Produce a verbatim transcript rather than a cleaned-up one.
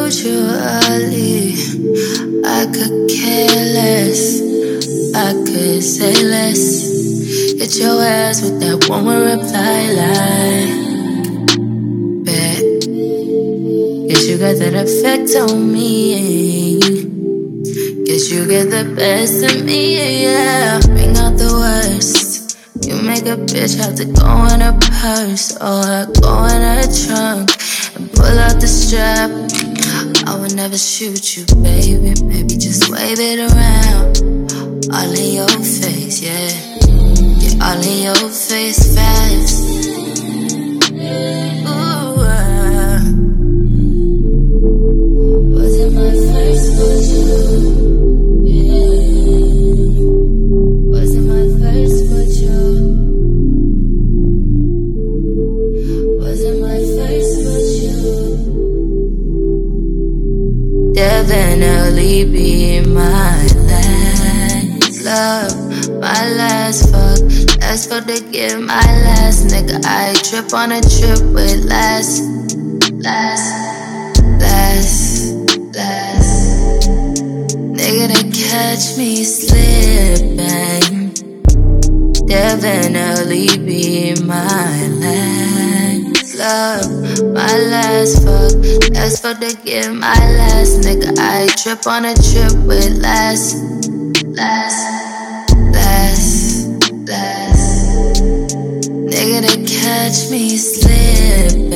told you early, I could care less, I could say less. Hit your ass with that one word reply like, bet. Guess you got that effect on me. Guess you get the best of me, yeah. Bring out the worst. You make a bitch have to go in her purse or go in her trunk and pull out the strap. I would never shoot you, baby. Maybe just wave it around. All in your face, yeah. Yeah, all in your face fast. Ooh, uh. Was it my first for you? Yeah. Was it my first for you? Was it my first for you? Definitely be my last love, my last fuck. Let's go to get my last nigga. I trip on a trip with last, last, last, last nigga to catch me slipping. Definitely be my last love, my last fuck. Let's go to get my last nigga. I trip on a trip with last, last, last, last nigga to catch me slipping.